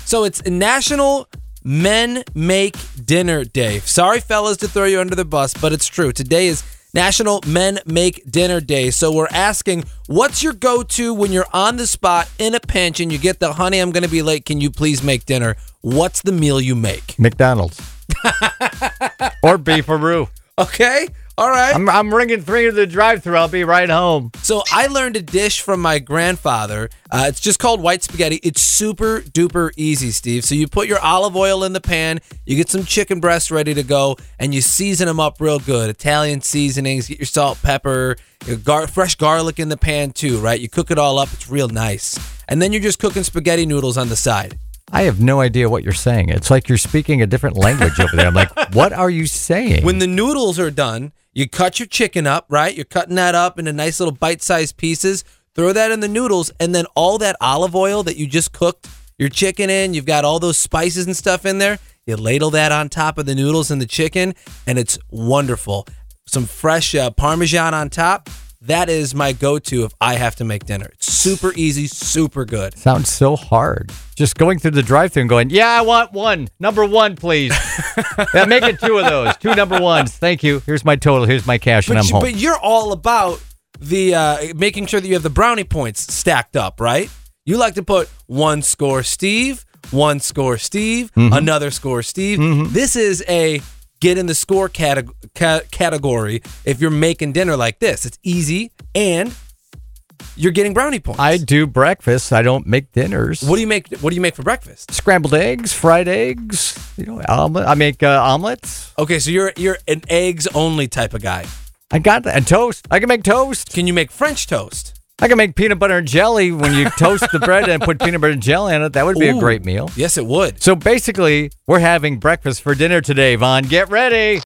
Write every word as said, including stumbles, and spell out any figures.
So it's National Men Make Dinner Day. Sorry, fellas, to throw you under the bus, but it's true. Today is National Men Make Dinner Day. So we're asking, what's your go-to when you're on the spot in a pinch and you get the, honey, I'm going to be late, can you please make dinner? What's the meal you make? McDonald's. Or beefaroo. Okay. All right. I'm, I'm ringing three to the drive-thru. I'll be right home. So I learned a dish from my grandfather. Uh, it's just called white spaghetti. It's super duper easy, Steve. So you put your olive oil in the pan, you get some chicken breasts ready to go, and you season them up real good. Italian seasonings, get your salt, pepper, your gar- fresh garlic in the pan too, right? You cook it all up. It's real nice. And then you're just cooking spaghetti noodles on the side. I have no idea what you're saying. It's like you're speaking a different language over there. I'm like, what are you saying? When the noodles are done, you cut your chicken up, right? You're cutting that up into nice little bite-sized pieces. Throw that in the noodles, and then all that olive oil that you just cooked your chicken in, you've got all those spices and stuff in there. You ladle that on top of the noodles and the chicken, and it's wonderful. Some fresh uh, Parmesan on top. That is my go-to if I have to make dinner. It's super easy, super good. Sounds so hard. Just going through the drive-thru and going, yeah, I want one. Number one, please. Yeah, make it two of those. Two number ones. Thank you. Here's my total. Here's my cash, and But, I'm you, home. but you're all about the uh, making sure that you have the brownie points stacked up, right? You like to put one score Steve, one score Steve, Mm-hmm. another score Steve. Mm-hmm. This is a get in the score categ- ca- category if you're making dinner like this. It's easy, and you're getting brownie points. I do breakfast. I don't make dinners. What do you make? What do you make for breakfast? Scrambled eggs, fried eggs. You know, omelet. I make uh, omelets. Okay, so you're you're an eggs only type of guy. I got that. And toast. I can make toast. Can you make French toast? I can make peanut butter and jelly. When you toast the bread and put peanut butter and jelly on it, that would be Ooh. a great meal. Yes, it would. So basically, we're having breakfast for dinner today, Vaughn. Get ready.